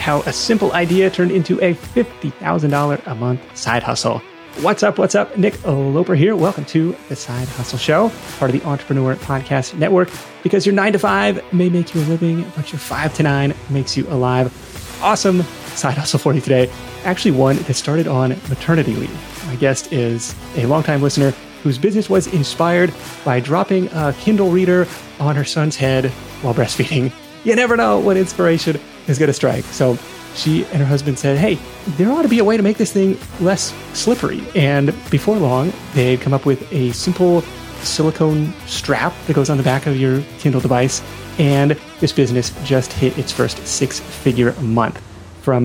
how a simple idea turned into a $50,000 a month side hustle. What's up? What's up? Nick Loper here. Welcome to The Side Hustle Show, part of the Entrepreneur Podcast Network. Because your 9 to 5 may make you a living, but your 5 to 9 makes you alive. Awesome side hustle for you today. Actually, one that started on maternity leave. My guest is a longtime listener whose business was inspired by dropping a Kindle reader on her son's head while breastfeeding. You never know when inspiration is going to strike. So she and her husband said, hey, there ought to be a way to make this thing less slippery. And before long, they'd come up with a simple silicone strap that goes on the back of your Kindle device. And this business just hit its first 6-figure month. From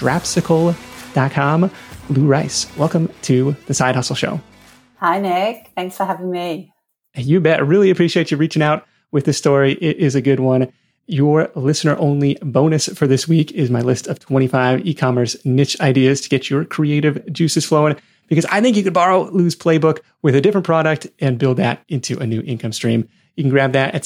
Strapsicle.com, Lou Rice, welcome to The Side Hustle Show. Hi, Nick. Thanks for having me. You bet. I really appreciate you reaching out with this story. It is a good one. Your listener-only bonus for this week is my list of 25 e-commerce niche ideas to get your creative juices flowing, because I think you could borrow Lou's playbook with a different product and build that into a new income stream. You can grab that at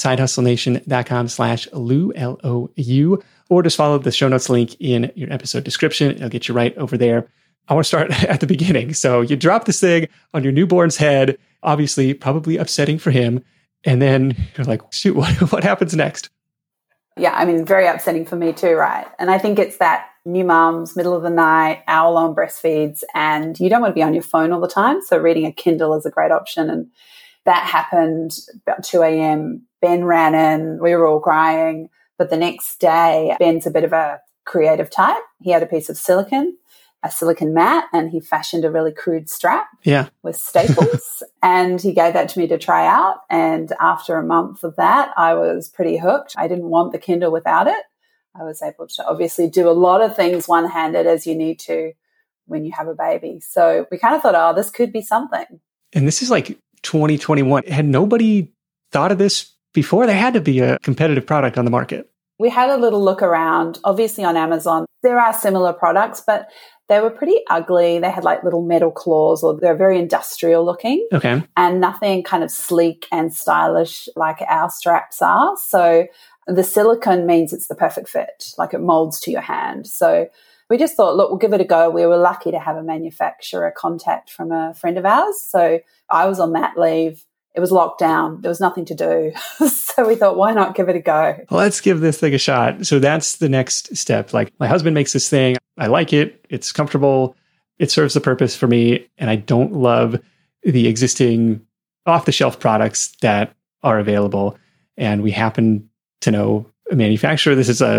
sidehustlenation.com/Lou, L-O-U, or just follow the show notes link in your episode description. It'll get you right over there. I want to start at the beginning. So you drop this thing on your newborn's head, obviously probably upsetting for him. And then you're like, shoot, what happens next? Yeah, I mean, very upsetting for me too, right? And I think it's that new mums, middle of the night, hour-long breastfeeds, and you don't want to be on your phone all the time. So reading a Kindle is a great option. And that happened about 2 a.m. Ben ran in. We were all crying. But the next day, Ben's a bit of a creative type. He had a piece of silicone, a silicone mat, and he fashioned a really crude strap with staples. And he gave that to me to try out. And after a month of that, I was pretty hooked. I didn't want the Kindle without it. I was able to obviously do a lot of things one-handed as you need to when you have a baby. So we kind of thought, oh, this could be something. And this is like 2021. Had nobody thought of this before? There had to be a competitive product on the market. We had a little look around. Obviously on Amazon, there are similar products, but they were pretty ugly. They had like little metal claws, or they're very industrial looking. Okay. And nothing kind of sleek and stylish like our straps are. So the silicone means it's the perfect fit, like it molds to your hand. So we just thought, look, we'll give it a go. We were lucky to have a manufacturer contact from a friend of ours. So I was on mat leave. It was locked down. There was nothing to do. So we thought, why not give it a go? Well, let's give this thing a shot. So that's the next step. Like, my husband makes this thing. I like it. It's comfortable. It serves the purpose for me. And I don't love the existing off-the-shelf products that are available. And we happen to know a manufacturer.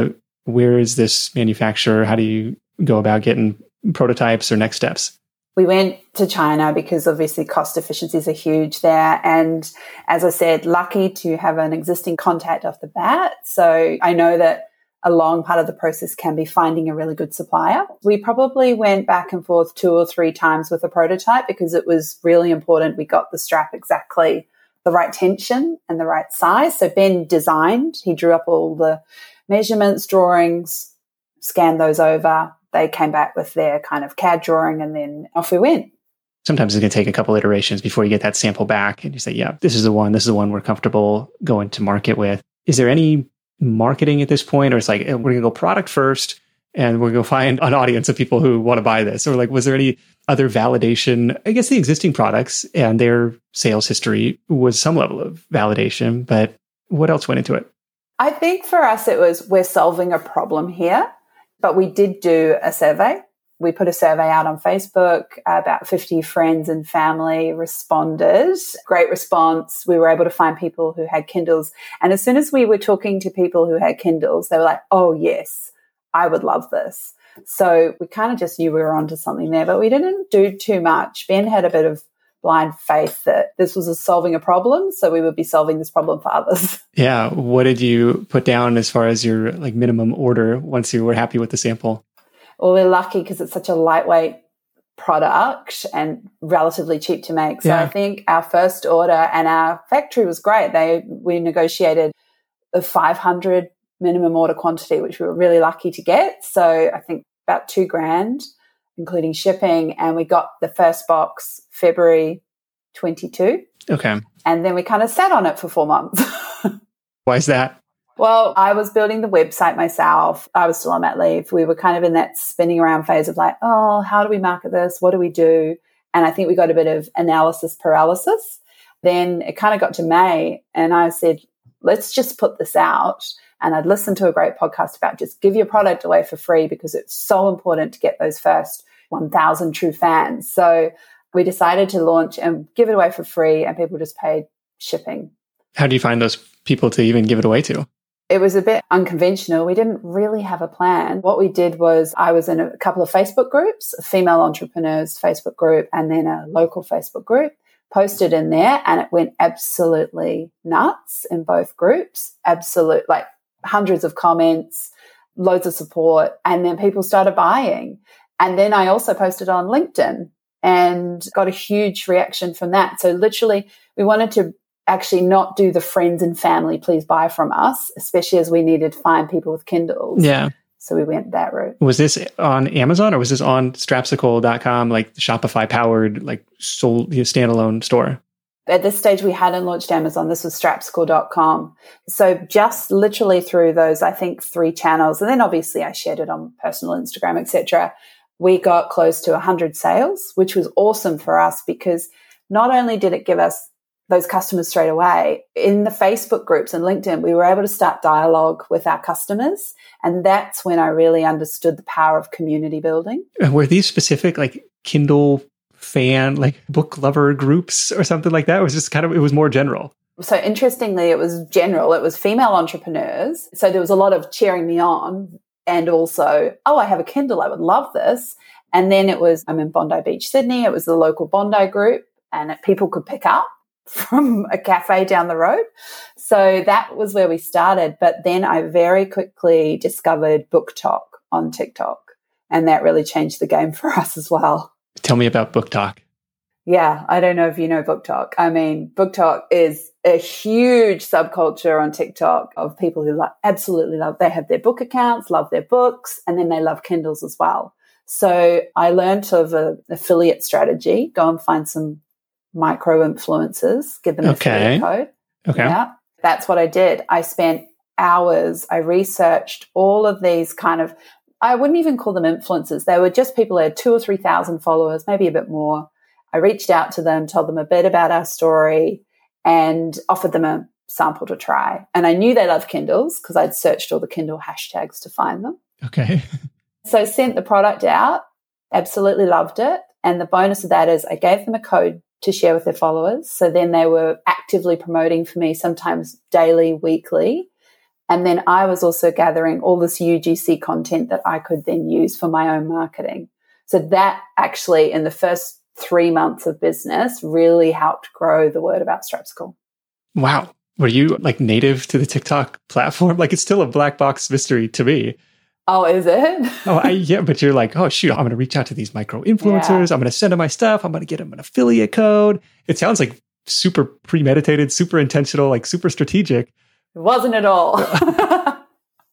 Where is this manufacturer? How do you go about getting prototypes or next steps? We went to China because obviously cost efficiencies are huge there. And as I said, lucky to have an existing contact off the bat. So I know that a long part of the process can be finding a really good supplier. We probably went back and forth 2 or 3 times with a prototype because it was really important we got the strap exactly the right tension and the right size. So Ben designed, he drew up all the measurements, drawings, scanned those over. They came back with their kind of CAD drawing, and then off we went. Sometimes it's going to take a couple iterations before you get that sample back and you say, yeah, this is the one we're comfortable going to market with. Is there any marketing at this point? Or it's like, we're going to go product first and we're going to find an audience of people who want to buy this? Or like, was there any other validation? I guess the existing products and their sales history was some level of validation, but what else went into it? I think for us, it was, we're solving a problem here. But we did do a survey. We put a survey out on Facebook. About 50 friends and family responded. Great response. We were able to find people who had Kindles. And as soon as we were talking to people who had Kindles, they were like, oh, yes, I would love this. So we kind of just knew we were onto something there, but we didn't do too much. Ben had a bit of blind faith that this was solving a problem, so we would be solving this problem for others. Yeah. What did you put down as far as your like minimum order once you were happy with the sample? Well, we're lucky because it's such a lightweight product and relatively cheap to make. So I think our first order, and our factory was great. We negotiated a 500 minimum order quantity, which we were really lucky to get. So I think about $2,000, including shipping. And we got the first box February 22. Okay. And then we kind of sat on it for 4 months. Why is that? Well, I was building the website myself. I was still on mat leave. We were kind of in that spinning around phase of like, oh, how do we market this? What do we do? And I think we got a bit of analysis paralysis. Then it kind of got to May and I said, let's just put this out. And I'd listened to a great podcast about just give your product away for free because it's so important to get those first 1,000 true fans. So we decided to launch and give it away for free and people just paid shipping. How do you find those people to even give it away to? It was a bit unconventional. We didn't really have a plan. What we did was I was in a couple of Facebook groups, a female entrepreneurs Facebook group, and then a local Facebook group, posted in there, and it went absolutely nuts in both groups. Absolute, like hundreds of comments, loads of support, and then people started buying. And then I also posted on LinkedIn and got a huge reaction from that. So literally, we wanted to actually not do the friends and family, please buy from us, especially as we needed to find people with Kindles. Yeah. So we went that route. Was this on Amazon or was this on Strapsicle.com, like the Shopify powered, like standalone store? At this stage, we hadn't launched Amazon. This was Strapsicle.com. So just literally through those, I think, 3 channels. And then obviously I shared it on personal Instagram, etc. We got close to 100 sales, which was awesome for us because not only did it give us those customers straight away, in the Facebook groups and LinkedIn, we were able to start dialogue with our customers. And that's when I really understood the power of community building. Were these specific like Kindle fan, like book lover groups or something like that? It was just kind of, it was more general. So interestingly, it was general. It was female entrepreneurs. So there was a lot of cheering me on and also, oh, I have a Kindle. I would love this. And then it was, I'm in Bondi Beach, Sydney. It was the local Bondi group and people could pick up from a cafe down the road. So that was where we started. But then I very quickly discovered BookTok on TikTok. And that really changed the game for us as well. Tell me about BookTok. Yeah, I don't know if you know BookTok. I mean, BookTok is a huge subculture on TikTok of people who absolutely love, they have their book accounts, love their books, and then they love Kindles as well. So I learned of an affiliate strategy, go and find some micro influencers, give them an affiliate code. Okay. Yeah, that's what I did. I spent hours, I researched all of these kind of, I wouldn't even call them influencers. They were just people who had 2,000 or 3,000 followers, maybe a bit more. I reached out to them, told them a bit about our story and offered them a sample to try. And I knew they loved Kindles because I'd searched all the Kindle hashtags to find them. Okay. So sent the product out, absolutely loved it. And the bonus of that is I gave them a code to share with their followers. So then they were actively promoting for me, sometimes daily, weekly. And then I was also gathering all this UGC content that I could then use for my own marketing. So that actually, in the first 3 months of business, really helped grow the word about Strapsicle. Wow. Were you like native to the TikTok platform? Like it's still a black box mystery to me. Oh, is it? Yeah, but you're like, oh, shoot, I'm going to reach out to these micro influencers. Yeah. I'm going to send them my stuff. I'm going to get them an affiliate code. It sounds like super premeditated, super intentional, like super strategic. It wasn't at all. But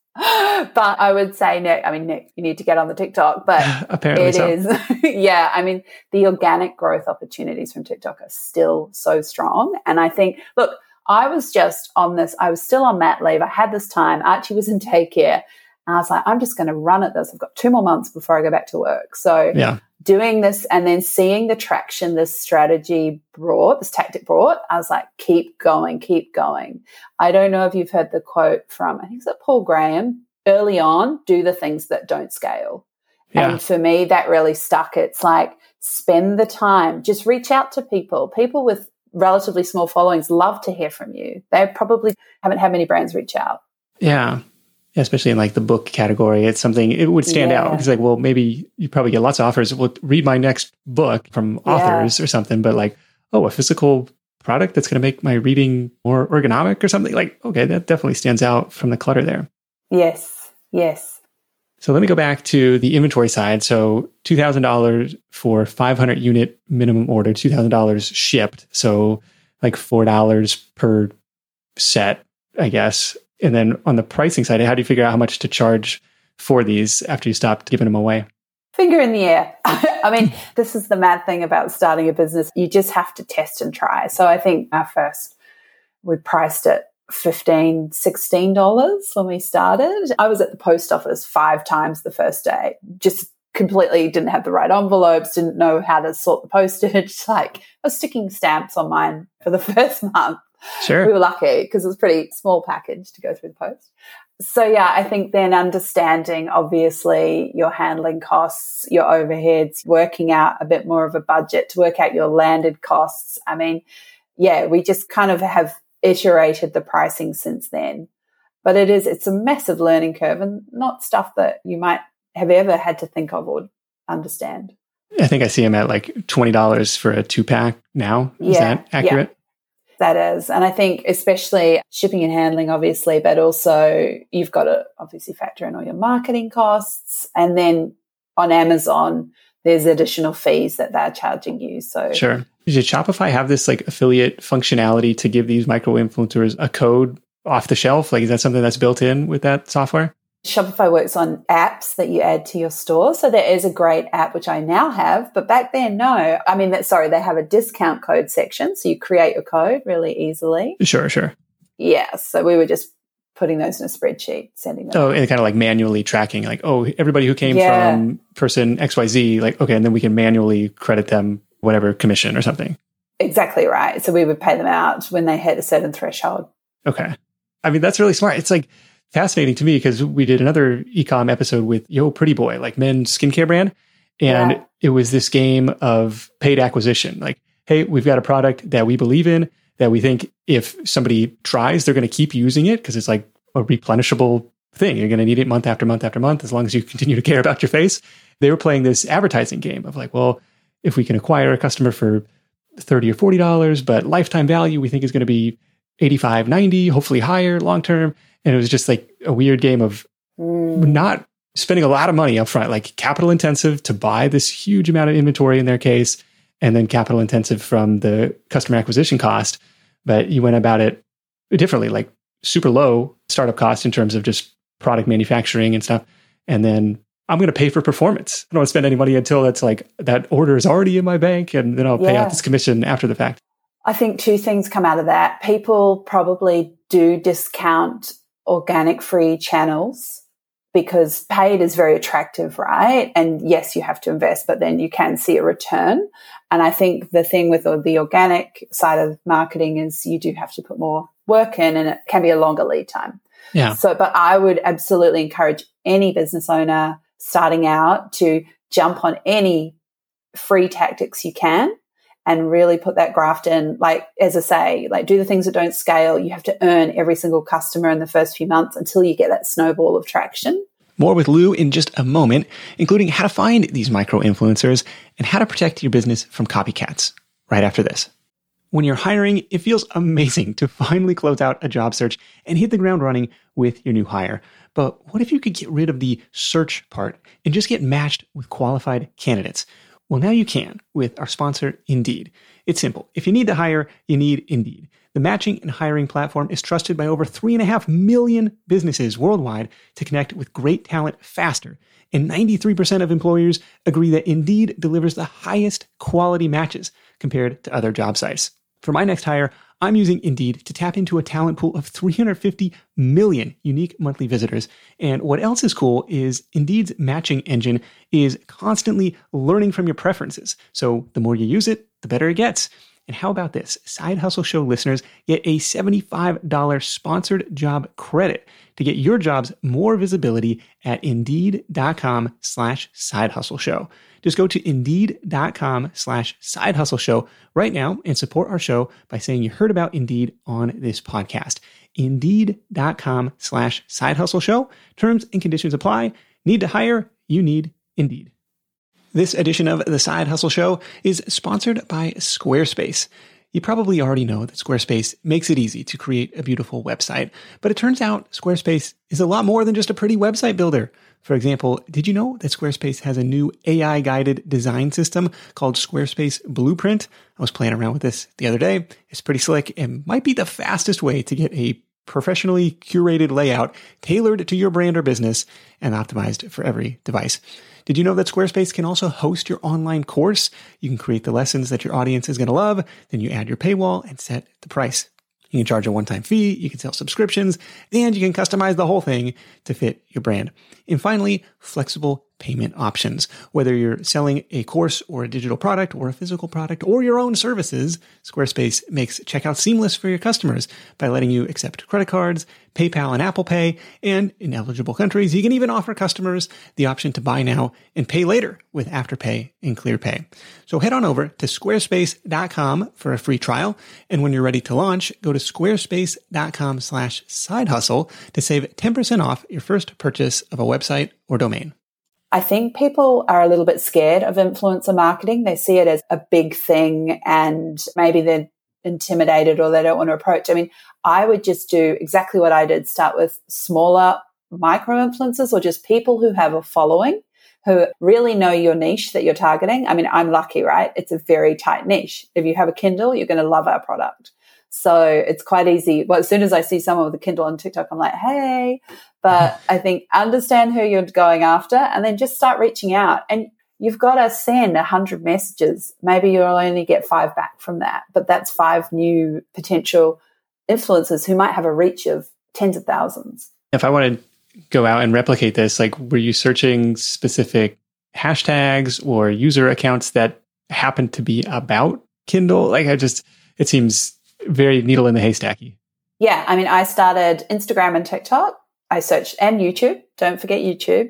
I would say, Nick, you need to get on the TikTok. But apparently it is. Yeah, I mean, the organic growth opportunities from TikTok are still so strong. And I think, look, I was just on this. I was still on mat leave. I had this time. Archie was in daycare. And I was like, I'm just going to run at this. I've got 2 more months before I go back to work. So doing this and then seeing the traction this strategy brought, this tactic brought, I was like, keep going, keep going. I don't know if you've heard the quote from, I think it's Paul Graham, early on, do the things that don't scale. Yeah. And for me, that really stuck. It's like, spend the time, just reach out to people. People with relatively small followings love to hear from you. They probably haven't had many brands reach out. Yeah. Especially in like the book category, it's something, it would stand out. It's like, well, maybe you probably get lots of offers. Well, read my next book from authors or something, but like, oh, a physical product that's going to make my reading more ergonomic or something. Like, okay, that definitely stands out from the clutter there. Yes, yes. So let me go back to the inventory side. So $2,000 for 500 unit minimum order, $2,000 shipped. So like $4 per set, I guess. And then on the pricing side, how do you figure out how much to charge for these after you stopped giving them away? Finger in the air. I mean, this is the mad thing about starting a business. You just have to test and try. So I think we priced it $15, $16 when we started. I was at the post office 5 times the first day, just completely didn't have the right envelopes, didn't know how to sort the postage. Like, I was sticking stamps on mine for the first month. Sure. We were lucky because it was a pretty small package to go through the post. So yeah, I think then understanding obviously your handling costs, your overheads, working out a bit more of a budget to work out your landed costs. I mean, yeah, we just kind of have iterated the pricing since then. But it's a massive learning curve and not stuff that you might have ever had to think of or understand. I think I see them at like $20 for a 2-pack now. Is that accurate? Yeah. That is. And I think especially shipping and handling, obviously, but also you've got to obviously factor in all your marketing costs. And then on Amazon, there's additional fees that they're charging you. So sure. Did Shopify have this like affiliate functionality to give these micro-influencers a code off the shelf? Like, is that something that's built in with that software? Shopify works on apps that you add to your store. So there is a great app, which I now have, but back then, no. I mean, they have a discount code section. So you create your code really easily. Sure. Yeah. So we were just putting those in a spreadsheet, sending them. Oh, and kind of like manually tracking, like, oh, everybody who came from person XYZ, like, okay, and then we can manually credit them whatever commission or something. Exactly right. So we would pay them out when they hit a certain threshold. Okay. I mean, that's really smart. It's like fascinating to me because we did another ecom episode with Yo Pretty Boy, like men's skincare brand. And it was this game of paid acquisition. Like, hey, we've got a product that we believe in, that we think if somebody tries, they're going to keep using it because it's like a replenishable thing. You're going to need it month after month after month, as long as you continue to care about your face. They were playing this advertising game of like, well, if we can acquire a customer for $30 or $40, but lifetime value we think is going to be $85, $90, hopefully higher long-term. And it was just like a weird game of not spending a lot of money up front, like capital intensive to buy this huge amount of inventory in their case, and then capital intensive from the customer acquisition cost. But you went about it differently, like super low startup cost in terms of just product manufacturing and stuff. And then I'm going to pay for performance. I don't want to spend any money until that's like that order is already in my bank, and then I'll pay out this commission after the fact. I think 2 things come out of that. People probably do discount organic free channels because paid is very attractive, right? And yes, you have to invest, but then you can see a return. And I think the thing with the organic side of marketing is you do have to put more work in, and it can be a longer lead time. Yeah. So, but I would absolutely encourage any business owner starting out to jump on any free tactics you can and really put that graft in. Like, as I say, like do the things that don't scale. You have to earn every single customer in the first few months until you get that snowball of traction. More with Lou in just a moment, including how to find these micro-influencers and how to protect your business from copycats, right after this. When you're hiring, it feels amazing to finally close out a job search and hit the ground running with your new hire. But what if you could get rid of the search part and just get matched with qualified candidates? Well, now you can with our sponsor, Indeed. It's simple. If you need to hire, you need Indeed. The matching and hiring platform is trusted by over 3.5 million businesses worldwide to connect with great talent faster. And 93% of employers agree that Indeed delivers the highest quality matches compared to other job sites. For my next hire, I'm using Indeed to tap into a talent pool of 350 million unique monthly visitors. And what else is cool is Indeed's matching engine is constantly learning from your preferences. So the more you use it, the better it gets. And how about this? Side Hustle Show listeners get a $75 sponsored job credit to get your jobs more visibility at Indeed.com/sidehustleshow. Just go to Indeed.com/sidehustleshow right now and support our show by saying you heard about Indeed on this podcast. Indeed.com/sidehustleshow. Terms and conditions apply. Need to hire? You need Indeed. This edition of The Side Hustle Show is sponsored by Squarespace. You probably already know that Squarespace makes it easy to create a beautiful website, but it turns out Squarespace is a lot more than just a pretty website builder. For example, did you know that Squarespace has a new AI-guided design system called Squarespace Blueprint? I was playing around with this the other day. It's pretty slick and might be the fastest way to get a professionally curated layout tailored to your brand or business and optimized for every device. Did you know that Squarespace can also host your online course? You can create the lessons that your audience is going to love, then you add your paywall and set the price. You can charge a one-time fee, you can sell subscriptions, and you can customize the whole thing to fit your brand. And finally, flexible payment options. Whether you're selling a course or a digital product or a physical product or your own services, Squarespace makes checkout seamless for your customers by letting you accept credit cards, PayPal and Apple Pay, and in eligible countries, you can even offer customers the option to buy now and pay later with Afterpay and ClearPay. So head on over to squarespace.com for a free trial. And when you're ready to launch, go to squarespace.com/sidehustle to save 10% off your first purchase of a website or domain. I think people are a little bit scared of influencer marketing. They see it as a big thing and maybe they're intimidated or they don't want to approach. I mean, I would just do exactly what I did. Start with smaller micro influencers or just people who have a following, who really know your niche that you're targeting. I mean, I'm lucky, right? It's a very tight niche. If you have a Kindle, you're going to love our product. So it's quite easy. Well, as soon as I see someone with a Kindle on TikTok, I'm like, hey, but I think understand who you're going after and then just start reaching out. And you've got to send 100 messages. Maybe you'll only get 5 back from that, but that's 5 new potential influencers who might have a reach of tens of thousands. If I want to go out and replicate this, like, were you searching specific hashtags or user accounts that happen to be about Kindle? Like, it seems very needle in the haystacky. Yeah. I mean, I started Instagram and TikTok. I searched, and YouTube. Don't forget YouTube.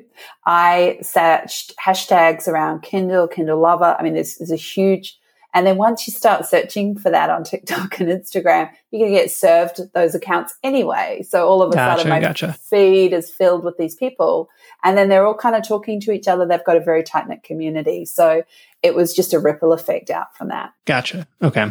I searched hashtags around Kindle, Kindle lover. I mean, there's a huge, and then once you start searching for that on TikTok and Instagram, you're going to get served those accounts anyway. So all of a sudden my feed is filled with these people and then they're all kind of talking to each other. They've got a very tight-knit community. So it was just a ripple effect out from that. Gotcha. Okay.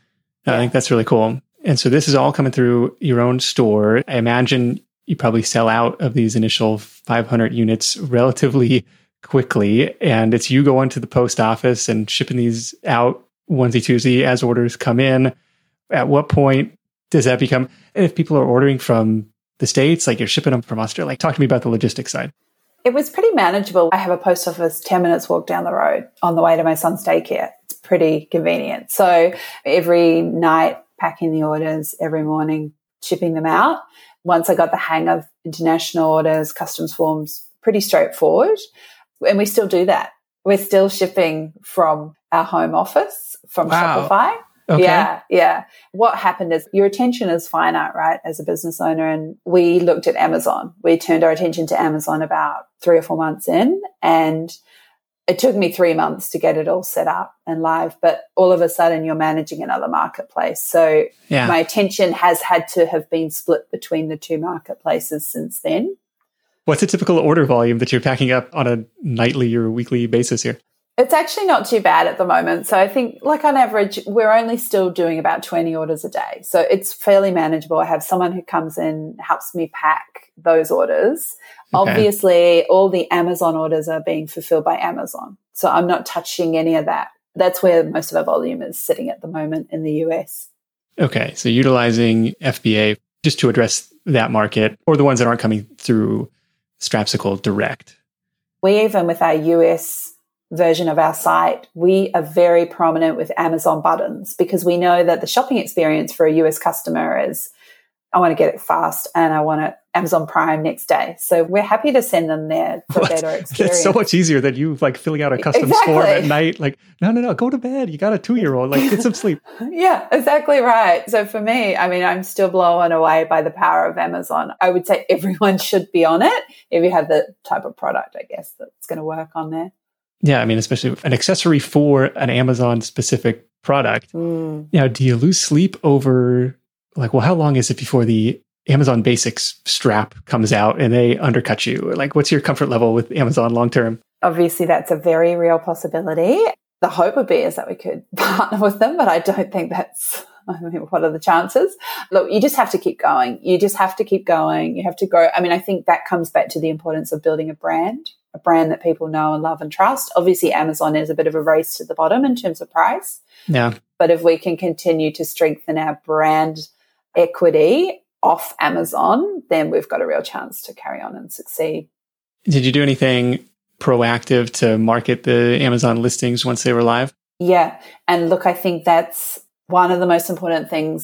I think that's really cool. And so this is all coming through your own store. I imagine you probably sell out of these initial 500 units relatively quickly. And it's you going to the post office and shipping these out onesie twosie as orders come in. At what point does that become, and if people are ordering from the States, like you're shipping them from Australia, like talk to me about the logistics side. It was pretty manageable. I have a post office 10 minutes walk down the road on the way to my son's daycare. It's pretty convenient. So every night, packing the orders, every morning, shipping them out. Once I got the hang of international orders, customs forms, pretty straightforward. And we still do that. We're still shipping from our home office, from Shopify. Okay. Yeah. What happened is your attention is finite, right, as a business owner. And we looked at Amazon. We turned our attention to Amazon about 3 or 4 months in. And it took me 3 months to get it all set up and live. But all of a sudden, you're managing another marketplace. So my attention has had to have been split between the 2 marketplaces since then. What's a typical order volume that you're packing up on a nightly or weekly basis here? It's actually not too bad at the moment. So I think like on average, we're only still doing about 20 orders a day. So it's fairly manageable. I have someone who comes in, helps me pack those orders. Okay. Obviously, all the Amazon orders are being fulfilled by Amazon. So I'm not touching any of that. That's where most of our volume is sitting at the moment in the US. Okay. So utilizing FBA just to address that market or the ones that aren't coming through Strapsicle direct. We even with our US version of our site, we are very prominent with Amazon buttons because we know that the shopping experience for a US customer is, I want to get it fast and I want it Amazon Prime next day. So we're happy to send them there for a better experience. It's so much easier than you like filling out a customs form at night. Like, no, go to bed. You got a 2-year-old. Like, get some sleep. Yeah, exactly right. So for me, I mean, I'm still blown away by the power of Amazon. I would say everyone should be on it if you have the type of product, I guess, that's going to work on there. Yeah, I mean, especially an accessory for an Amazon-specific product. Now, do you lose sleep over, like, well, how long is it before the Amazon Basics strap comes out and they undercut you? Like, what's your comfort level with Amazon long-term? Obviously, that's a very real possibility. The hope would be is that we could partner with them, but I don't think that's, I mean, what are the chances? Look, you just have to keep going. You just have to keep going. You have to grow. I mean, I think that comes back to the importance of building a brand that people know and love and trust. Obviously, Amazon is a bit of a race to the bottom in terms of price. Yeah. But if we can continue to strengthen our brand equity off Amazon, then we've got a real chance to carry on and succeed. Did you do anything proactive to market the Amazon listings once they were live? Yeah. And look, I think that's one of the most important things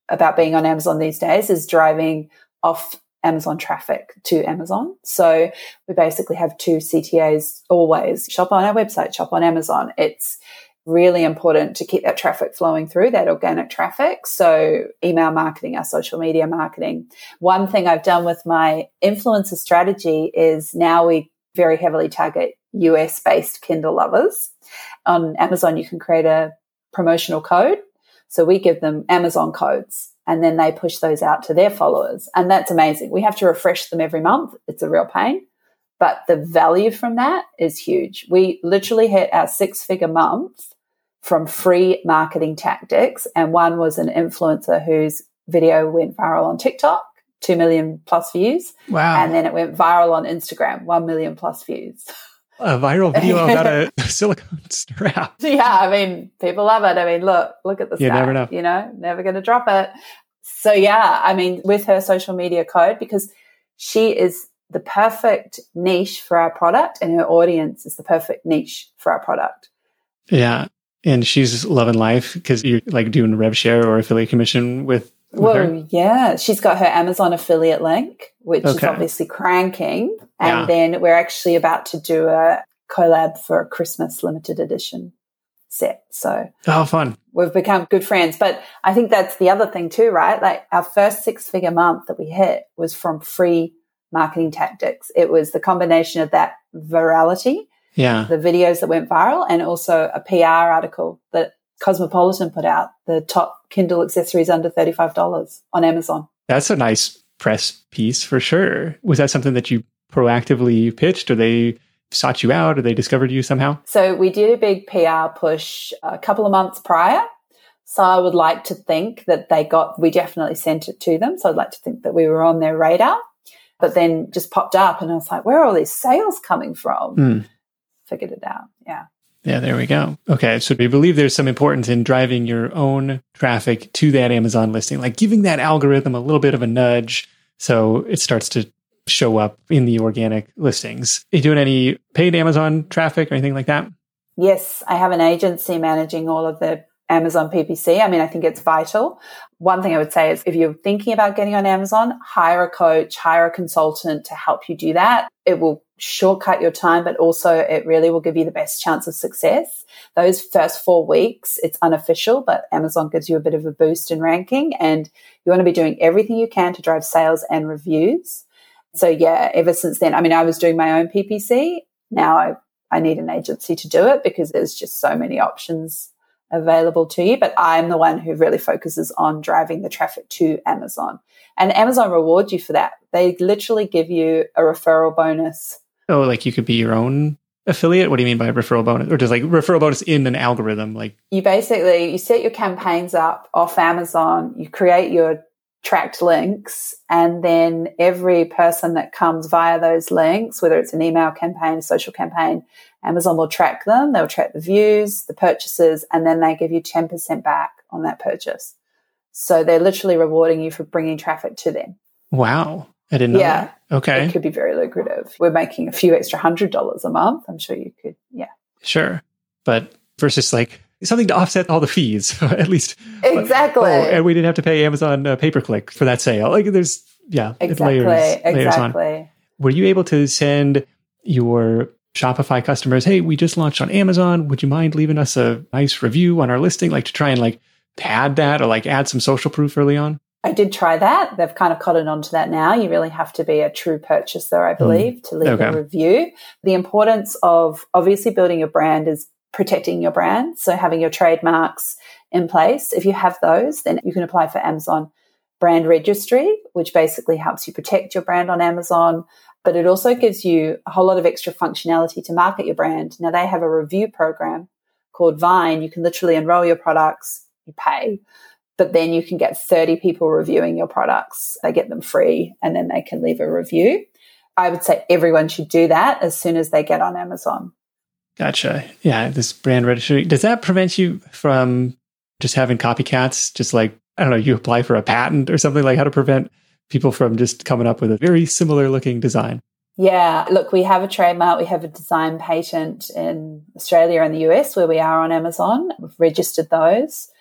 about being on Amazon these days is driving off Amazon traffic to Amazon. So we basically have 2 CTAs always: shop on our website, shop on Amazon. It's really important to keep that traffic flowing through, that organic traffic. So email marketing, our social media marketing. One thing I've done with my influencer strategy is now we very heavily target US-based Kindle lovers. On Amazon, you can create a promotional code. So we give them Amazon codes, and then they push those out to their followers. And that's amazing. We have to refresh them every month. It's a real pain. But the value from that is huge. We literally hit our 6-figure month from free marketing tactics. And one was an influencer whose video went viral on TikTok, 2 million plus views. Wow. And then it went viral on Instagram, 1 million plus views. A viral video about a silicone strap. Yeah, I mean, people love it. I mean, look at this You guy. never know. You know, never going to drop it. So yeah, I mean, with her social media code, because she is the perfect niche for our product and her audience is the perfect niche for our product. Yeah. And she's loving life because you're like doing rev share or affiliate commission with her? Yeah. She's got her Amazon affiliate link, which is obviously cranking. And then we're actually about to do a collab for a Christmas limited edition set. So fun. We've become good friends. But I think that's the other thing too, right? Like our first 6-figure month that we hit was from free marketing tactics. It was the combination of that virality, the videos that went viral, and also a PR article that Cosmopolitan put out, the top Kindle accessories under $35 on Amazon. That's a nice press piece for sure. Was that something that you proactively pitched, or they sought you out, or they discovered you somehow? So we did a big PR push a couple of months prior. So I would like to think that we definitely sent it to them. So I'd like to think that we were on their radar, but then just popped up and I was like, where are all these sales coming from? Figured it out. Yeah. Yeah, there we go. Okay, so we believe there's some importance in driving your own traffic to that Amazon listing, like giving that algorithm a little bit of a nudge so it starts to show up in the organic listings. Are you doing any paid Amazon traffic or anything like that? Yes, I have an agency managing all of the Amazon PPC. I mean, I think it's vital. One thing I would say is if you're thinking about getting on Amazon, hire a coach, hire a consultant to help you do that. It will shortcut your time, but also it really will give you the best chance of success. Those first 4 weeks, it's unofficial, but Amazon gives you a bit of a boost in ranking, and you want to be doing everything you can to drive sales and reviews. So yeah, ever since then, I mean, I was doing my own PPC. Now I need an agency to do it because there's just so many options available to you, but I'm the one who really focuses on driving the traffic to Amazon. And Amazon rewards you for that. They literally give you a referral bonus. Oh, like you could be your own affiliate? What do you mean by a referral bonus? Or just like referral bonus in an algorithm? Like you set your campaigns up off Amazon, you create your tracked links, and then every person that comes via those links, whether it's an email campaign, a social campaign, Amazon will track them. They'll track the views, the purchases, and then they give you 10% back on that purchase. So they're literally rewarding you for bringing traffic to them. Wow. I didn't know that. Okay. It could be very lucrative. We're making a few extra $100 a month. I'm sure you could. Yeah. Sure. But versus like something to offset all the fees, at least. Exactly. And we didn't have to pay Amazon pay-per-click for that sale. Like there's, exactly. layers on. Were you able to send your Shopify customers, hey, we just launched on Amazon. Would you mind leaving us a nice review on our listing? Like to try and like pad that or like add some social proof early on? I did try that. They've kind of cottoned onto that now. You really have to be a true purchaser, I believe, to leave a review. The importance of obviously building your brand is protecting your brand. So having your trademarks in place. If you have those, then you can apply for Amazon Brand Registry, which basically helps you protect your brand on Amazon. But it also gives you a whole lot of extra functionality to market your brand. Now, they have a review program called Vine. You can literally enroll your products, you pay, but then you can get 30 people reviewing your products. They get them free, and then they can leave a review. I would say everyone should do that as soon as they get on Amazon. Gotcha. Yeah, this brand registry. Does that prevent you from just having copycats? Just like, I don't know, you apply for a patent or something, like how to prevent people from just coming up with a very similar looking design? Yeah, look, we have a trademark. We have a design patent in Australia and the US where we are on Amazon. We've registered those.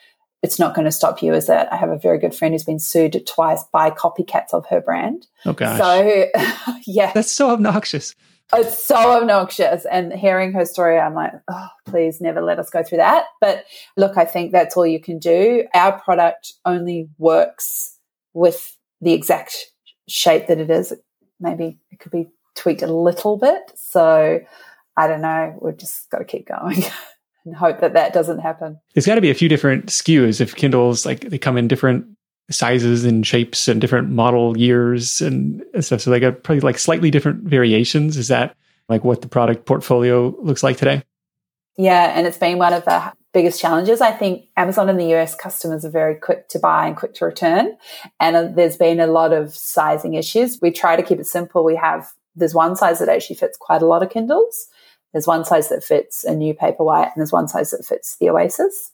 it's not going to stop you, is it? I have a very good friend who's been sued twice by copycats of her brand. Oh, gosh. So, yeah. That's so obnoxious. It's so obnoxious. And hearing her story, I'm like, oh, please never let us go through that. But look, I think that's all you can do. Our product only works with the exact shape that it is. Maybe it could be tweaked a little bit. So I don't know. We've just got to keep going and hope that that doesn't happen. There's got to be a few different SKUs if Kindles, like they come in different sizes and shapes and different model years and stuff. So they got probably like slightly different variations. Is that like what the product portfolio looks like today? Yeah. And it's been one of the biggest challenges. I think Amazon in the US customers are very quick to buy and quick to return. And there's been a lot of sizing issues. We try to keep it simple. There's one size that actually fits quite a lot of Kindles. There's one size that fits a new Paperwhite, and there's one size that fits the Oasis.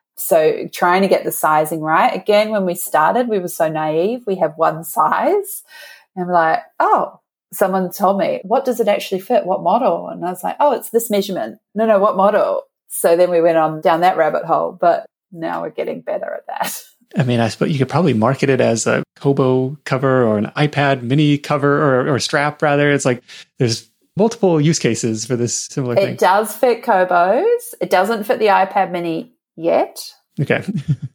So trying to get the sizing right. Again, when we started, we were so naive. We have one size and we're like, oh, someone told me, what does it actually fit? What model? And I was like, oh, it's this measurement. No, what model? So then we went on down that rabbit hole, but now we're getting better at that. I mean, I suppose you could probably market it as a Kobo cover or an iPad mini cover or strap rather. It's like there's multiple use cases for this similar thing. It does fit Kobos. It doesn't fit the iPad mini yet. Okay.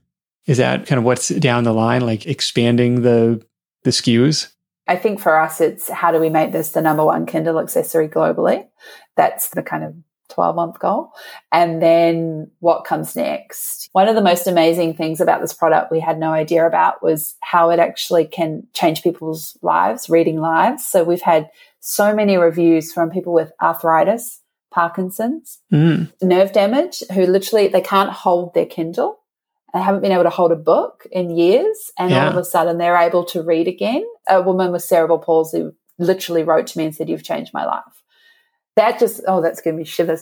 Is that kind of what's down the line, like expanding the SKUs? I think for us, it's how do we make this the number one Kindle accessory globally? That's the kind of 12-month goal. And then what comes next? One of the most amazing things about this product we had no idea about was how it actually can change people's lives, reading lives. So we've had so many reviews from people with arthritis, Parkinson's, nerve damage, who literally, they can't hold their Kindle. They haven't been able to hold a book in years. And all of a sudden they're able to read again. A woman with cerebral palsy literally wrote to me and said, you've changed my life. That just, that's giving me shivers.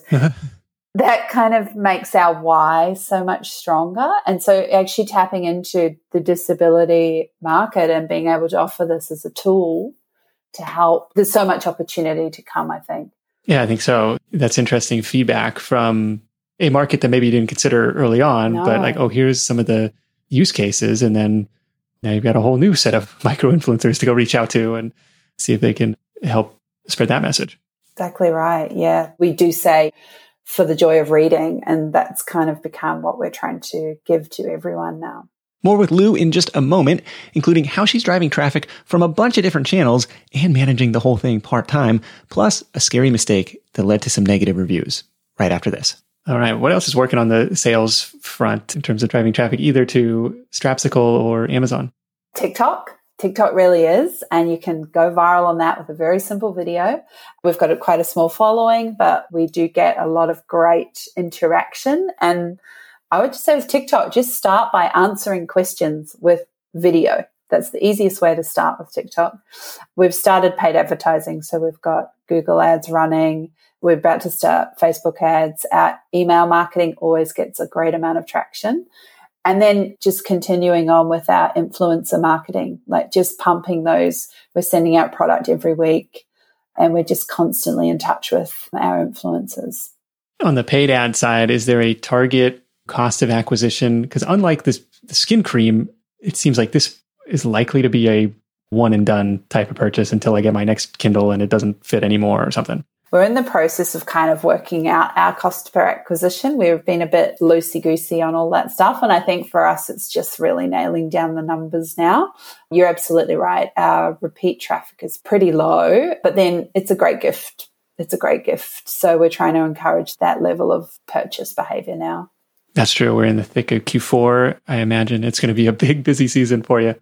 That kind of makes our why so much stronger. And so actually tapping into the disability market and being able to offer this as a tool to help. There's so much opportunity to come, I think. Yeah, I think so. That's interesting feedback from a market that maybe you didn't consider early on, but like, oh, here's some of the use cases. And then now you've got a whole new set of micro-influencers to go reach out to and see if they can help spread that message. Exactly right. Yeah. We do say for the joy of reading, and that's kind of become what we're trying to give to everyone now. More with Lou in just a moment, including how she's driving traffic from a bunch of different channels and managing the whole thing part-time, plus a scary mistake that led to some negative reviews right after this. All right. What else is working on the sales front in terms of driving traffic either to Strapsicle or Amazon? TikTok. TikTok really is, and you can go viral on that with a very simple video. We've got quite a small following, but we do get a lot of great interaction. And I would just say with TikTok, just start by answering questions with video. That's the easiest way to start with TikTok. We've started paid advertising, so we've got Google ads running. We're about to start Facebook ads. Our email marketing always gets a great amount of traction. And then just continuing on with our influencer marketing, like just pumping those. We're sending out product every week and we're just constantly in touch with our influencers. On the paid ad side, is there a target cost of acquisition? Because unlike the skin cream, it seems like this is likely to be a one and done type of purchase until I get my next Kindle and it doesn't fit anymore or something. We're in the process of kind of working out our cost per acquisition. We've been a bit loosey-goosey on all that stuff. And I think for us, it's just really nailing down the numbers now. You're absolutely right. Our repeat traffic is pretty low, but then it's a great gift. It's a great gift. So we're trying to encourage that level of purchase behavior now. That's true. We're in the thick of Q4. I imagine it's going to be a big, busy season for you.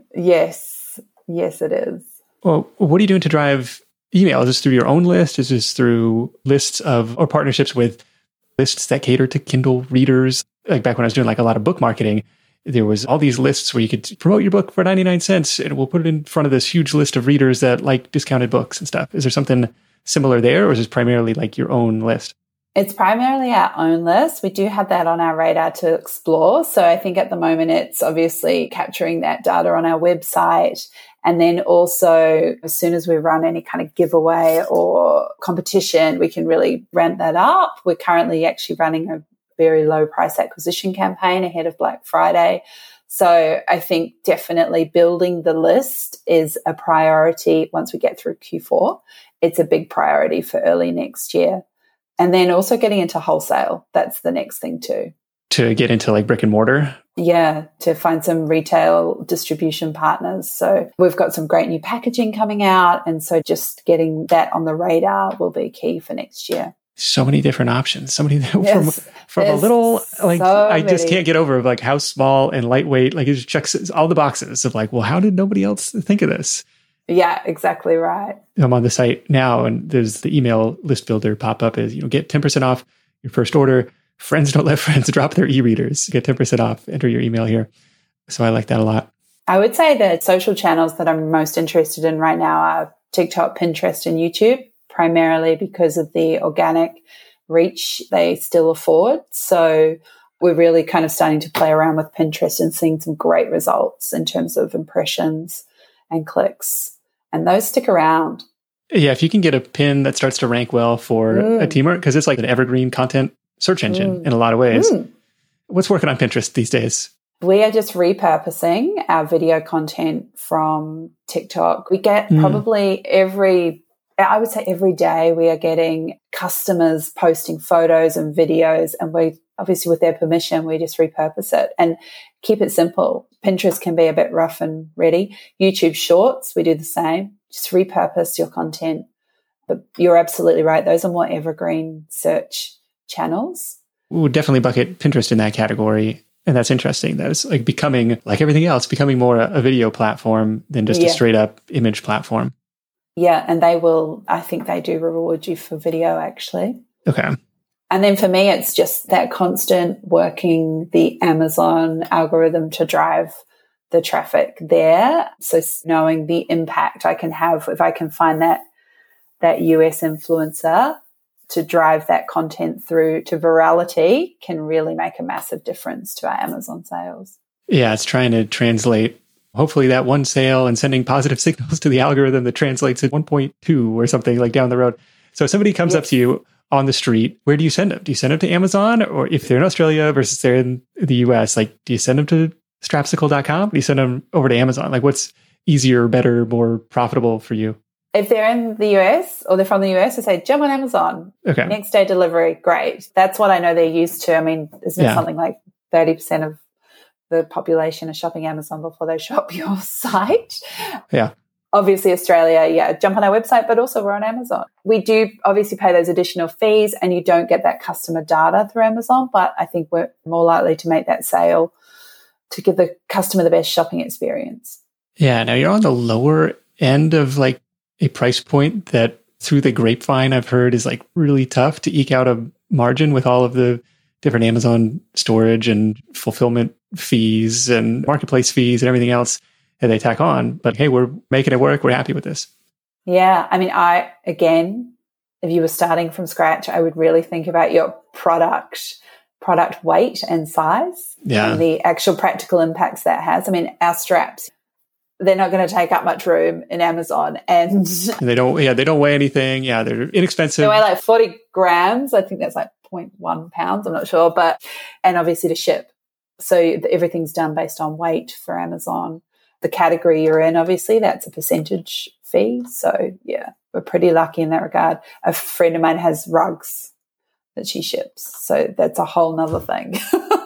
Yes. Yes, it is. Well, what are you doing to drive email? Is this through your own list? Is this through lists of or partnerships with lists that cater to Kindle readers? Like back when I was doing like a lot of book marketing, there was all these lists where you could promote your book for 99 cents and we'll put it in front of this huge list of readers that like discounted books and stuff. Is there something similar there, or is this primarily like your own list? It's primarily our own list. We do have that on our radar to explore. So I think at the moment it's obviously capturing that data on our website. And then also as soon as we run any kind of giveaway or competition, we can really ramp that up. We're currently actually running a very low price acquisition campaign ahead of Black Friday. So I think definitely building the list is a priority once we get through Q4. It's a big priority for early next year. And then also getting into wholesale. That's the next thing too. To get into like brick and mortar? Yeah, to find some retail distribution partners. So we've got some great new packaging coming out. And so just getting that on the radar will be key for next year. So many different options. So many Yes, from a little, like, so I just many. can't get over like how small and lightweight, like it just checks all the boxes of like, well, how did nobody else think of this? Yeah, exactly right. I'm on the site now and there's the email list builder pop up is, get 10% off your first order. Friends don't let friends drop their e-readers. Get 10% off. Enter your email here. So I like that a lot. I would say the social channels that I'm most interested in right now are TikTok, Pinterest, and YouTube, primarily because of the organic reach they still afford. So we're really kind of starting to play around with Pinterest and seeing some great results in terms of impressions and clicks. And those stick around. Yeah, if you can get a pin that starts to rank well for a teamer, because it's like an evergreen content search engine in a lot of ways. What's working on Pinterest these days? We are just repurposing our video content from TikTok. We get probably every day we are getting customers posting photos and videos, and we obviously with their permission, we just repurpose it and keep it simple. Pinterest can be a bit rough and ready. YouTube Shorts, we do the same. Just repurpose your content. But you're absolutely right. Those are more evergreen search channels. We'll definitely bucket Pinterest in that category. And that's interesting. That it's like becoming, like everything else, becoming more a video platform than just a straight up image platform. Yeah. And I think they do reward you for video actually. Okay. And then for me, it's just that constant working the Amazon algorithm to drive the traffic there. So knowing the impact I can have if I can find that US influencer to drive that content through to virality can really make a massive difference to our Amazon sales. Yeah, it's trying to translate hopefully that one sale and sending positive signals to the algorithm that translates at 1.2 or something like down the road. So if somebody comes up to you on the street, where do you send them? Do you send them to Amazon? Or if they're in Australia versus they're in the US, like, do you send them to Strapsicle.com? Do you send them over to Amazon? Like, what's easier, better, more profitable for you? If they're in the US or they're from the US, I say, jump on Amazon. Okay. Next day delivery, great. That's what I know they're used to. I mean, isn't it something like 30% of the population are shopping Amazon before they shop your site? Yeah. Obviously, Australia, jump on our website, but also we're on Amazon. We do obviously pay those additional fees and you don't get that customer data through Amazon, but I think we're more likely to make that sale to give the customer the best shopping experience. Yeah. Now you're on the lower end of like a price point that through the grapevine I've heard is like really tough to eke out a margin with all of the different Amazon storage and fulfillment fees and marketplace fees and everything else that they tack on. But hey, we're making it work. We're happy with this. Yeah. I mean, if you were starting from scratch, I would really think about your product weight and size and the actual practical impacts that has. I mean, our straps, they're not going to take up much room in Amazon, and they don't weigh anything. Yeah, they're inexpensive. They weigh like 40 grams. I think that's like 0.1 pounds. I'm not sure, and obviously to ship. So everything's done based on weight for Amazon. The category you're in, obviously, that's a percentage fee. So yeah, we're pretty lucky in that regard. A friend of mine has rugs that she ships, so that's a whole nother thing.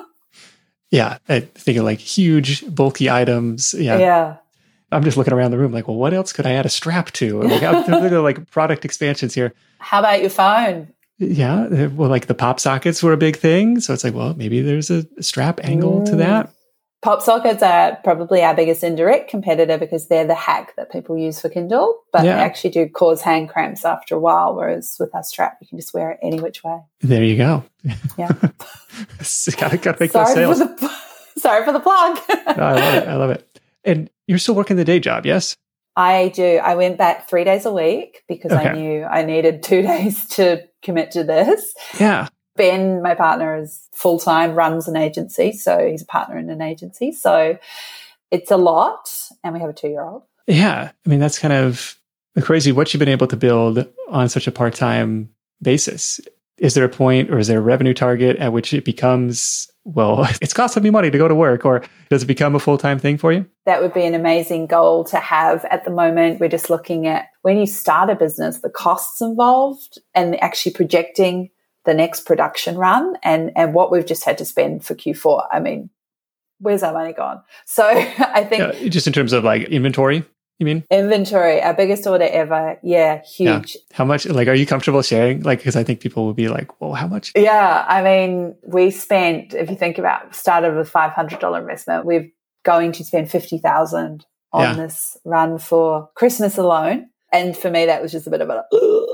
Yeah, I think of like huge, bulky items. Yeah. I'm just looking around the room like, well, what else could I add a strap to? Like, I'm thinking of like product expansions here. How about your phone? Yeah, well, like the pop sockets were a big thing. So it's like, well, maybe there's a strap angle to that. Pop sockets are probably our biggest indirect competitor because they're the hack that people use for Kindle, but they actually do cause hand cramps after a while, whereas with our strap, you can just wear it any which way. There you go. Yeah. Gotta make those sales. Sorry for the plug. No, I love it. And you're still working the day job, yes? I do. I went back 3 days a week because I knew I needed 2 days to commit to this. Yeah. Ben, my partner, is full-time, runs an agency. So he's a partner in an agency. So it's a lot. And we have a 2-year-old. Yeah. I mean, that's kind of crazy what you've been able to build on such a part-time basis. Is there a point or is there a revenue target at which it becomes, well, it's costing me money to go to work, or does it become a full-time thing for you? That would be an amazing goal to have. At the moment, we're just looking at when you start a business, the costs involved and actually projecting the next production run and what we've just had to spend for Q4. I mean, where's our money gone? So I think just in terms of like inventory, you mean? Inventory, our biggest order ever. Yeah, huge. Yeah. How much, like, are you comfortable sharing? Like, because I think people will be like, well, how much? Yeah, I mean, we spent, if you think about, started with $500 investment. We're going to spend $50,000 on this run for Christmas alone. And for me, that was just a bit of a,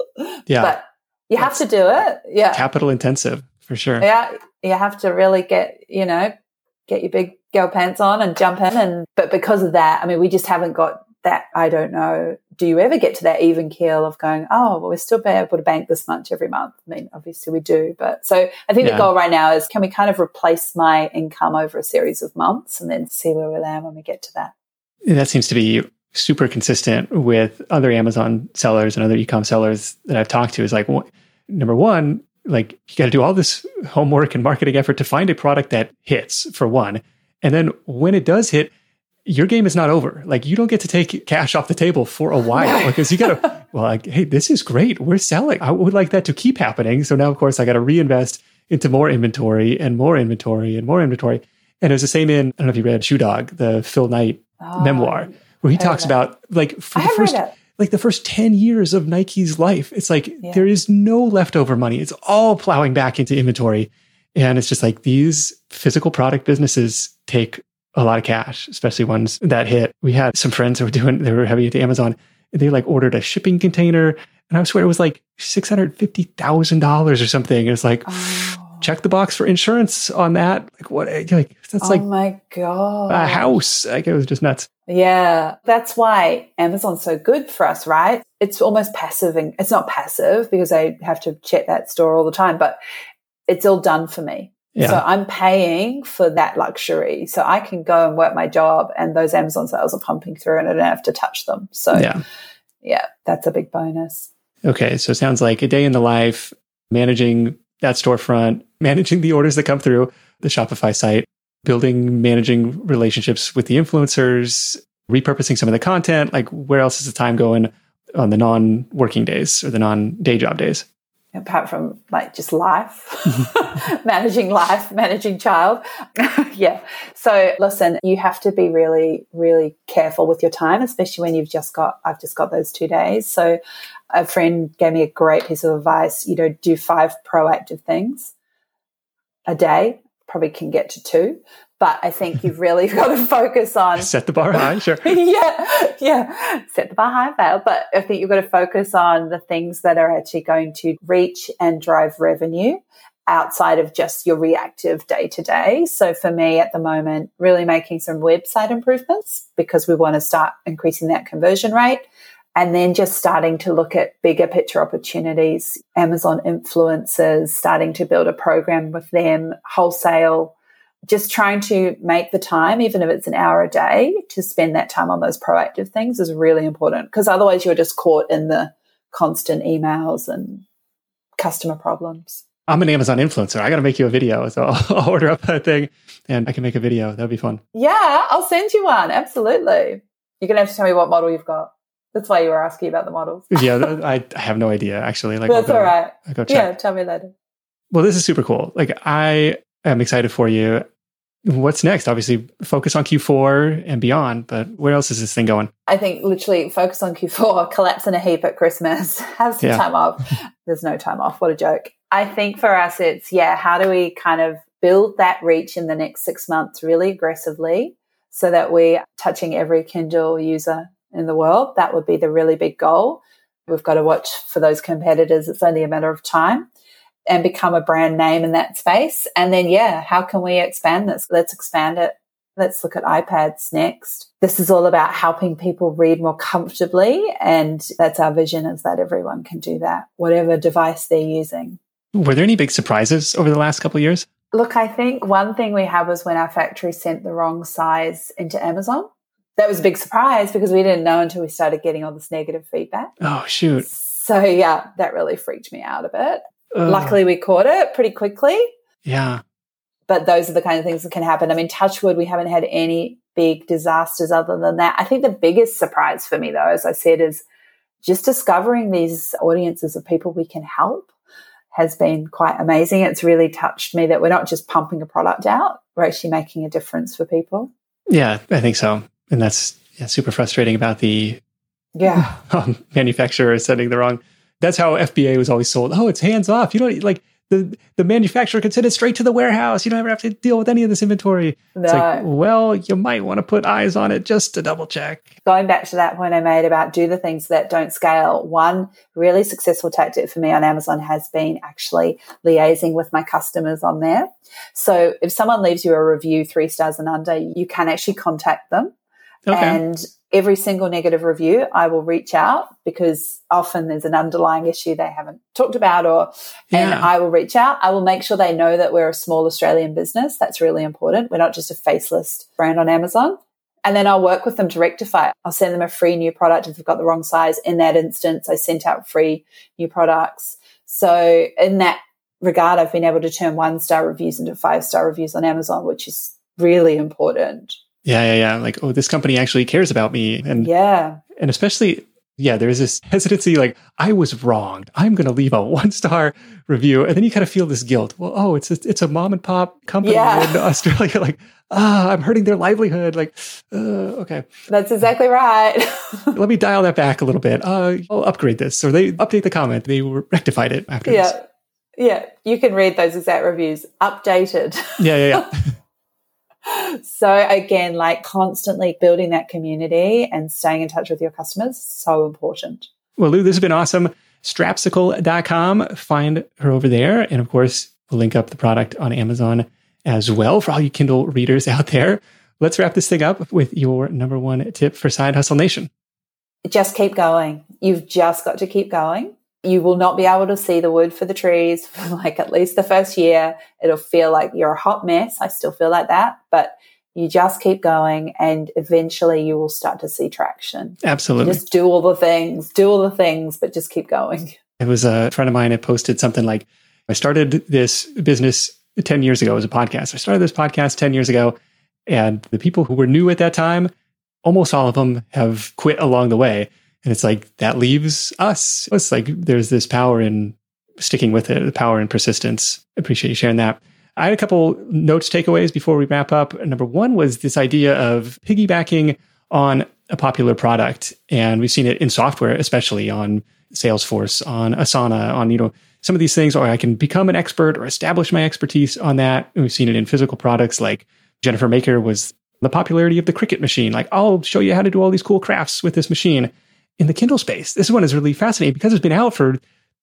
but you have to do it. Yeah. Capital intensive, for sure. Yeah. You have to really get your big girl pants on and jump in. But because of that, I mean, we just haven't got that. I don't know. Do you ever get to that even keel of going, oh, well, we're still able to bank this much every month? I mean, obviously we do. But so I think the goal right now is, can we kind of replace my income over a series of months and then see where we land when we get to that? And that seems to be super consistent with other Amazon sellers and other e-com sellers that I've talked to. Is like, number one, like, you got to do all this homework and marketing effort to find a product that hits, for one. And then when it does hit, your game is not over. Like, you don't get to take cash off the table for a while because you got to, well, like, hey, this is great. We're selling. I would like that to keep happening. So now, of course, I got to reinvest into more inventory and more inventory and more inventory. And it was the same in, I don't know if you read Shoe Dog, the Phil Knight memoir, where he talks about, like, for the first 10 years of Nike's life, it's like there is no leftover money. It's all plowing back into inventory. And it's just like, these physical product businesses take a lot of cash, especially ones that hit. We had some friends who they were heavy into Amazon, and they like ordered a shipping container, and I swear it was like $650,000 or something. And it's like, check the box for insurance on that. Like, what? Like, that's like, oh my God, a house. Like, it was just nuts. Yeah, that's why Amazon's so good for us, right? It's almost passive, and it's not passive because I have to check that store all the time, but it's all done for me. Yeah. So I'm paying for that luxury. So I can go and work my job, and those Amazon sales are pumping through and I don't have to touch them. So yeah, that's a big bonus. Okay. So it sounds like a day in the life, managing that storefront, managing the orders that come through the Shopify site, managing relationships with the influencers, repurposing some of the content. Like, where else is the time going on the non-working days or the non-day job days? Apart from like just life, managing child. Yeah. So listen, you have to be really, really careful with your time, especially when I've just got those 2 days. So a friend gave me a great piece of advice, do 5 proactive things a day, probably can get to 2. But I think you've really got to focus on... Set the bar high, sure. Yeah. Set the bar high, Vale. But I think you've got to focus on the things that are actually going to reach and drive revenue outside of just your reactive day-to-day. So for me at the moment, really making some website improvements because we want to start increasing that conversion rate. And then just starting to look at bigger picture opportunities, Amazon influencers, starting to build a program with them, wholesale, just trying to make the time, even if it's an hour a day, to spend that time on those proactive things is really important, because otherwise you're just caught in the constant emails and customer problems. I'm an Amazon influencer. I got to make you a video. So I'll order up that thing and I can make a video. That'd be fun. Yeah, I'll send you one. Absolutely. You're going to have to tell me what model you've got. That's why you were asking about the models. Yeah, I have no idea, actually. Like, that's all right. I'll go check. Yeah, tell me later. Well, this is super cool. Like, I am excited for you. What's next? Obviously, focus on Q4 and beyond, but where else is this thing going? I think literally focus on Q4, collapse in a heap at Christmas, have some time off. There's no time off. What a joke. I think for us, it's, how do we kind of build that reach in the next 6 months really aggressively so that we're touching every Kindle user in the world? That would be the really big goal. We've got to watch for those competitors. It's only a matter of time. And become a brand name in that space. And then, how can we expand this? Let's expand it. Let's look at iPads next. This is all about helping people read more comfortably. And that's our vision, is that everyone can do that, whatever device they're using. Were there any big surprises over the last couple of years? Look, I think one thing we had was when our factory sent the wrong size into Amazon. That was a big surprise because we didn't know until we started getting all this negative feedback. Oh, shoot. So, that really freaked me out a bit. Luckily, we caught it pretty quickly. Yeah. But those are the kind of things that can happen. I mean, touch wood, we haven't had any big disasters other than that. I think the biggest surprise for me, though, as I said, is just discovering these audiences of people we can help has been quite amazing. It's really touched me that we're not just pumping a product out, we're actually making a difference for people. Yeah, I think so. And that's super frustrating about the manufacturer sending the wrong. That's how FBA was always sold. Oh, it's hands off. You don't like the manufacturer can send it straight to the warehouse. You don't ever have to deal with any of this inventory. No. It's like, well, you might want to put eyes on it just to double check. Going back to that point I made about do the things that don't scale, one really successful tactic for me on Amazon has been actually liaising with my customers on there. So if someone leaves you a review 3 stars and under, you can actually contact them. Okay. And every single negative review, I will reach out because often there's an underlying issue they haven't talked about and I will reach out. I will make sure they know that we're a small Australian business. That's really important. We're not just a faceless brand on Amazon. And then I'll work with them to rectify it. I'll send them a free new product if they've got the wrong size. In that instance, I sent out free new products. So in that regard, I've been able to turn 1-star reviews into 5-star reviews on Amazon, which is really important. Yeah. Like, oh, this company actually cares about me. And especially, there's this hesitancy, like, I was wronged. I'm going to leave a 1-star review. And then you kind of feel this guilt. Well, it's a mom and pop company in Australia. Like, I'm hurting their livelihood. Like, okay. That's exactly right. Let me dial that back a little bit. I'll upgrade this. Or they update the comment. They rectified it after this. Yeah. You can read those exact reviews. Updated. Yeah. So again, like constantly building that community and staying in touch with your customers, so important. Well, Lou, this has been awesome. Strapsicle.com. Find her over there. And of course, we'll link up the product on Amazon as well for all you Kindle readers out there. Let's wrap this thing up with your number 1 tip for Side Hustle Nation. Just keep going. You've just got to keep going. You will not be able to see the wood for the trees for like at least the first year. It'll feel like you're a hot mess. I still feel like that, but you just keep going and eventually you will start to see traction. Absolutely. Just do all the things, but just keep going. It was a friend of mine that posted something like, I started this business 10 years ago as a podcast. I started this podcast 10 years ago, and the people who were new at that time, almost all of them have quit along the way. And it's like, that leaves us. It's like, there's this power in sticking with it, the power in persistence. I appreciate you sharing that. I had a couple notes, takeaways before we wrap up. Number 1 was this idea of piggybacking on a popular product. And we've seen it in software, especially on Salesforce, on Asana, on, some of these things, or I can become an expert or establish my expertise on that. And we've seen it in physical products like Jennifer Maker was the popularity of the Cricut machine. Like, I'll show you how to do all these cool crafts with this machine. In the Kindle space, this one is really fascinating because it's been out for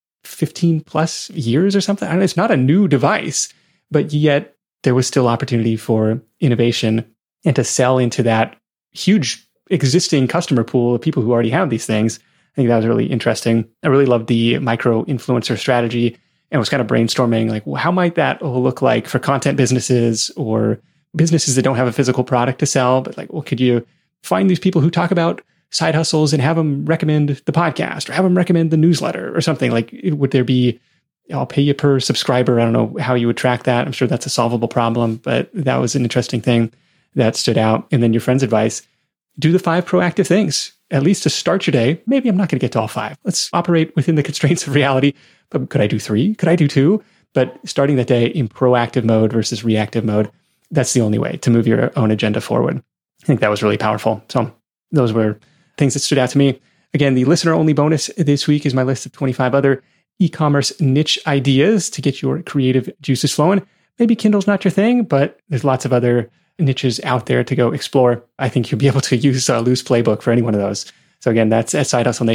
15 plus years or something. I don't know, it's not a new device, but yet there was still opportunity for innovation and to sell into that huge existing customer pool of people who already have these things. I think that was really interesting. I really loved the micro influencer strategy and was kind of brainstorming like, well, how might that look like for content businesses or businesses that don't have a physical product to sell? But like, well, could you find these people who talk about side hustles and have them recommend the podcast or have them recommend the newsletter or something? Like, would there be, I'll pay you per subscriber. I don't know how you would track that. I'm sure that's a solvable problem, but that was an interesting thing that stood out. And then your friend's advice, do the 5 proactive things, at least to start your day. Maybe I'm not going to get to all 5. Let's operate within the constraints of reality, but could I do 3? Could I do 2? But starting the day in proactive mode versus reactive mode, that's the only way to move your own agenda forward. I think that was really powerful. So those were things that stood out to me. Again, the listener-only bonus this week is my list of 25 other e-commerce niche ideas to get your creative juices flowing. Maybe Kindle's not your thing, but there's lots of other niches out there to go explore. I think you'll be able to use Lou's playbook for any one of those. So again, that's at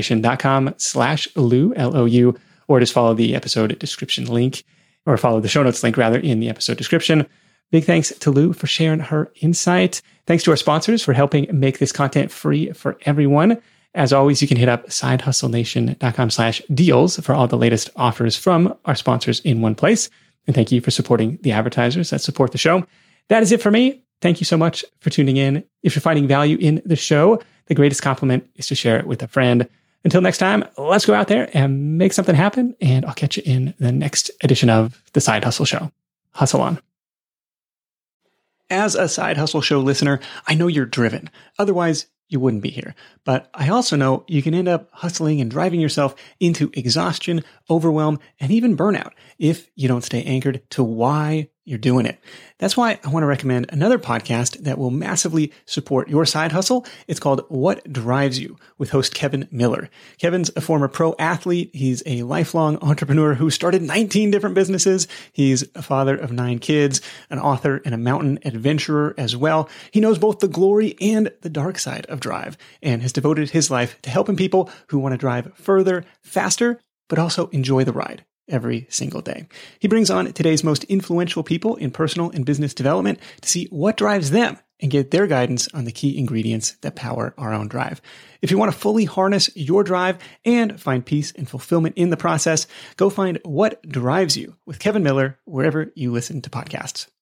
sidehustlenation.com/Lou, L-O-U, or just follow the episode description link, or follow the show notes link rather in the episode description. Big thanks to Lou for sharing her insight. Thanks to our sponsors for helping make this content free for everyone. As always, you can hit up sidehustlenation.com/deals for all the latest offers from our sponsors in one place. And thank you for supporting the advertisers that support the show. That is it for me. Thank you so much for tuning in. If you're finding value in the show, the greatest compliment is to share it with a friend. Until next time, let's go out there and make something happen, and I'll catch you in the next edition of The Side Hustle Show. Hustle on. As a Side Hustle Show listener, I know you're driven. Otherwise, you wouldn't be here. But I also know you can end up hustling and driving yourself into exhaustion, overwhelm, and even burnout if you don't stay anchored to why you're doing it. That's why I want to recommend another podcast that will massively support your side hustle. It's called What Drives You with host Kevin Miller. Kevin's a former pro athlete. He's a lifelong entrepreneur who started 19 different businesses. He's a father of 9 kids, an author and a mountain adventurer as well. He knows both the glory and the dark side of drive and has devoted his life to helping people who want to drive further, faster, but also enjoy the ride every single day. He brings on today's most influential people in personal and business development to see what drives them and get their guidance on the key ingredients that power our own drive. If you want to fully harness your drive and find peace and fulfillment in the process, go find What Drives You with Kevin Miller wherever you listen to podcasts.